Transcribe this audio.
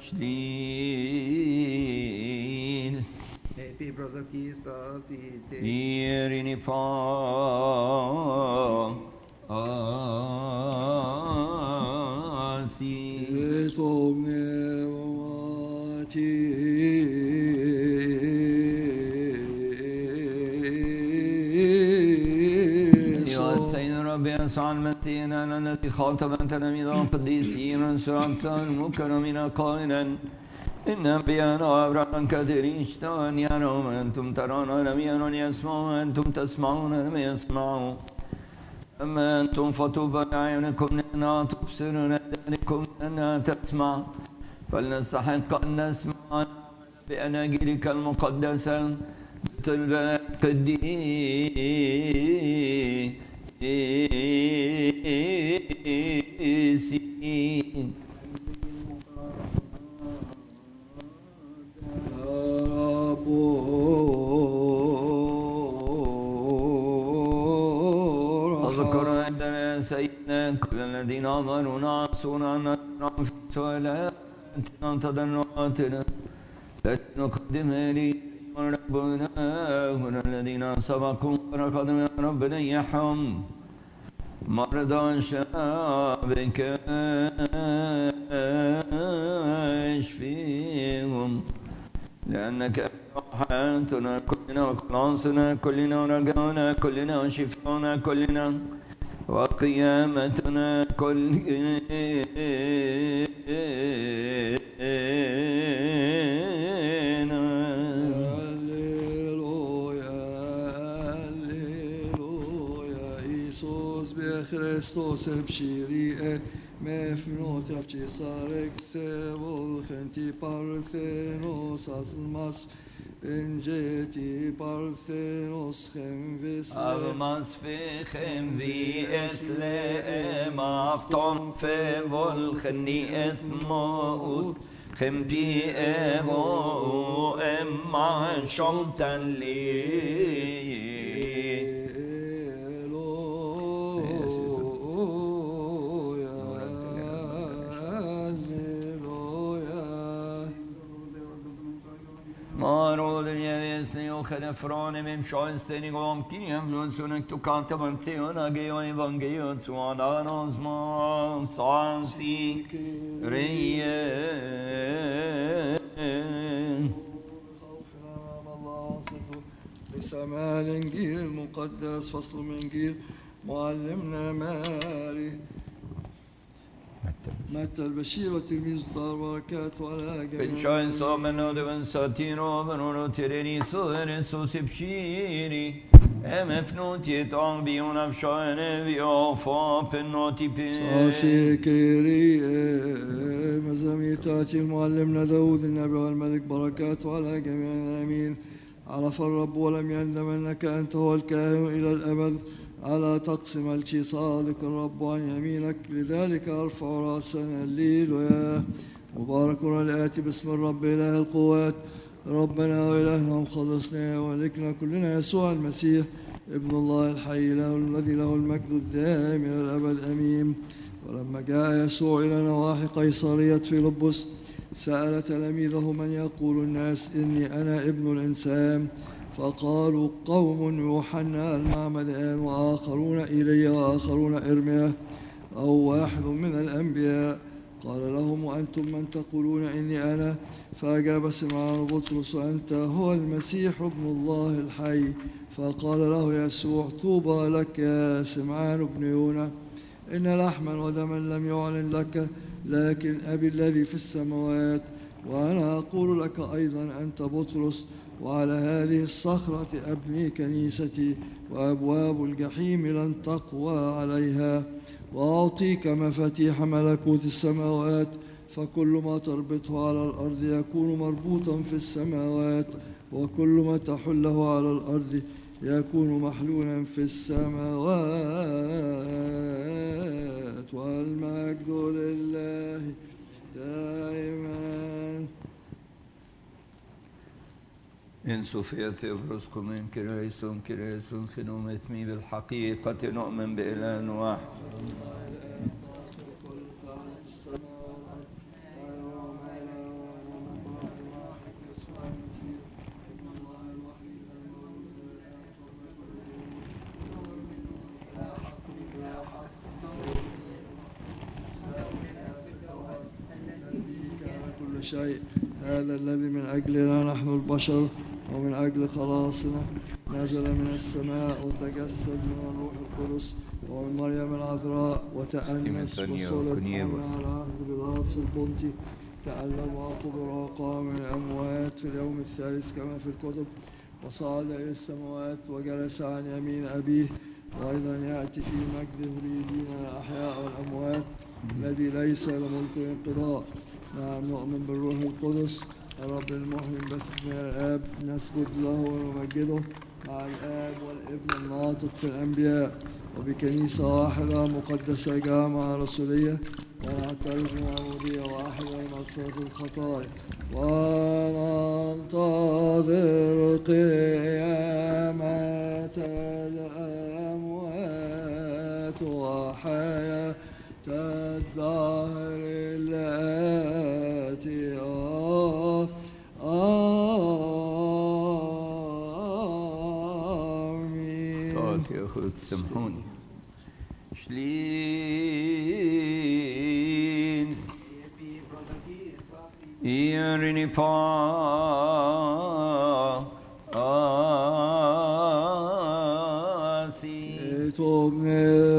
Slil Epi prosokistati Irini pa Asi سيد ربي يسوع المسيح الذي خاطب تلاميذ القديسين سرعة المكرمين قائلا إن أنبياء وأبرارا كثيرين اشتهوا أن يروا وأنتم ترون ولم يروا يسمعوا وأنتم تسمعون ولم يسمعوا أما أنتم فطوبى لأعينكم لأنها تبصر ولأذانكم لأنها تسمع فلنستحق أن نسمع بأناجيلك المقدسة بطلبات قديسين اذكر عندنا سيدنا كل الذين أمرونا عصونا أن نرى في سؤالاتنا تضرعاتنا التي نقدم إليه ربنا هنا الذين سبقوا ورقدوا يا رب نيحهم مرضى شعبك اشفيهم لأنك راحتنا كلنا وخلاصنا كلنا ورجعنا كلنا وشفانا كلنا وقيامتنا كلنا Kristus ebshiri mefnot afchisarek sevol khenti parthenos asmas enjeti parthenos khemvis almas fichem vi esle maftom fevol khni ethmaut khempi evo emma shomtan li Frone mem schoenstenig om kiniam nun sunek tu kanta mantiona geo evangelion tu ananos mon sansi reye لسماع الإنجيل المقدس فصل من إنجيل معلمنا ماري متى البشير وتلميذ طار بركاته على جميع بنشاين صومنو دبن ساتيرو بنورو تيريني سوهر سوسي بشيري مفنوتي طعبيون أفشاين بيوفا بنوتي بي ساسي كيري مزامير تاتي المعلمنا داود النبي والملك بركاته على جميع الأمين عرف الرب ولم يندم أنك أنت هو الكاهن إلى الأبد على تقسم الشي صادق الرب عن يمينك لذلك أرفع رأسنا الليل ويا مبارك الآتي باسم الرب إله القوات ربنا وإلهنا ومخلصنا وملكنا كلنا يسوع المسيح ابن الله الحي له الذي له المجد الدائم إلى الأبد أمين. ولما جاء يسوع إلى نواحي قيصرية فيلبس سأل تلاميذه من يقول الناس إني أنا ابن الإنسان فقالوا قوم يوحنا المعمدان وآخرون إيليا وآخرون إرميا أو واحد من الأنبياء. قال لهم وأنتم من تقولون إني أنا؟ فأجاب سمعان بطرس أنت هو المسيح ابن الله الحي. فقال له يسوع طوبى لك يا سمعان ابن يونا إن لحما ودما لم يعلن لك لكن أبي الذي في السماوات. وأنا أقول لك أيضا أنت بطرس وعلى هذه الصخرة أبني كنيستي وأبواب الجحيم لن تقوى عليها. وأعطيك مفاتيح ملكوت السماوات فكل ما تربطه على الأرض يكون مربوطا في السماوات وكل ما تحله على الأرض يكون محلولا في السماوات. والمجد لله دائما. إن سوفيت برزقكم إن كريستم خنوم إثمي بالحقيقة نؤمن بإله واحد. كل شيء. هذا الذي من أجلنا نحن البشر ومن أجل خلاصنا نزل من السماء وتجسد من الروح القدس ومن مريم العذراء وتأنس وصلب على عهد بيلاطس البنطي، تألم وقبر وقام من الأموات في اليوم الثالث كما في الكتب، وصعد إلى السماوات وجلس عن يمين أبيه، وأيضا يأتي في مجده ليدين الأحياء والأموات الذي ليس له ملك انقضاء. نعم نؤمن بالروح القدس الرب المحيي البث من الآب، نسجد له ونمجده مع الآب والابن الناطق في الأنبياء، وبكنيسة واحدة مقدسة جامعة رسولية، ونعترف بمعمودية واحدة لمغفرة الخطايا، وننتظر قيامة الأموات وحياة الدهر التي آمين. طاعت يا أخوة سامحوني. شلين يرني فاسي توب